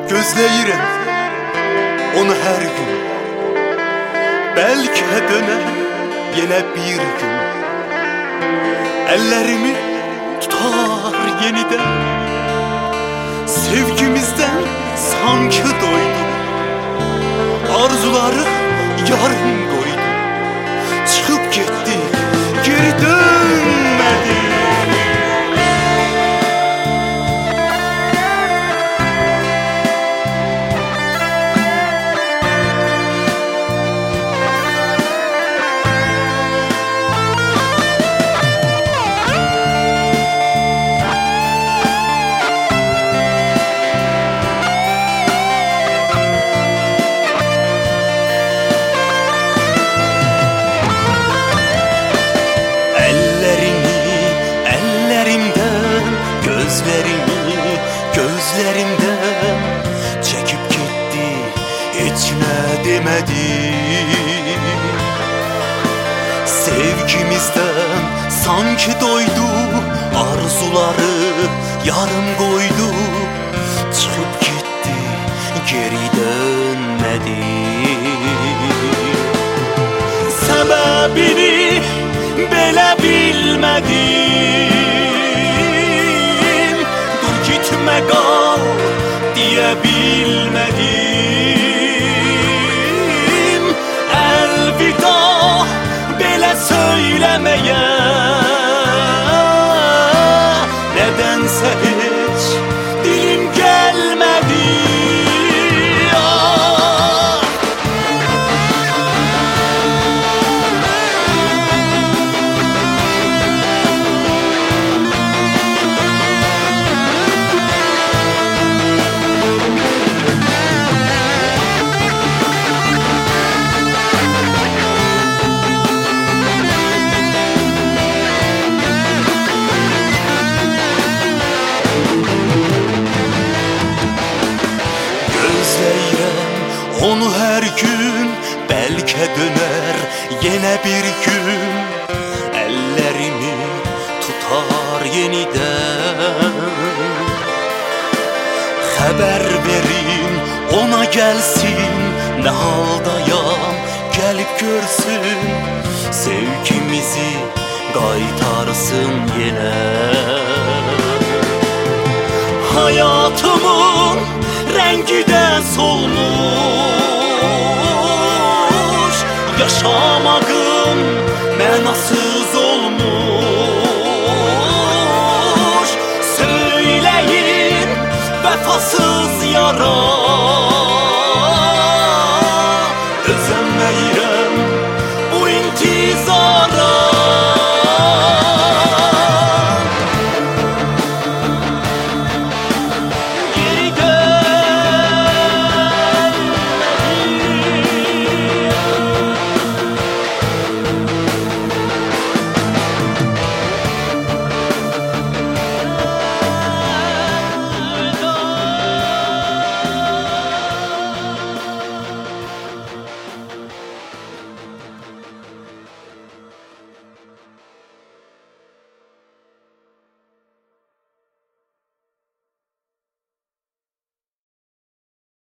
Gözləyirəm onu hər gün. Bəlkə dönər yenə bir gün. Əllərimi tutar yenidən. Sevgimizdən sanki doydum. Arzuları yarım qoydu. Çıxıb getdi, geri dönmədi. Gözlerimden çekip gitti, hiç ne demedi. Sevgimizden sanki doydu, arzuları yarım koydu. Çıkıp gitti, geri dönmedi. Sebebini belə bilmedim. Dur gitme kal diyebilmedim. Elvida belə söylemeye. Nedense hiç dilim gelmedi. Onu her gün belki döner yine bir gün. Ellerimi tutar yeniden. Haber verin ona gelsin, ne haldayam gelip görsün. Sevgimizi qaytarsın yine. Hayatımın rengi de solmuş. Yaşamağım mənasız olmuş. Söyleyin vefasız yara.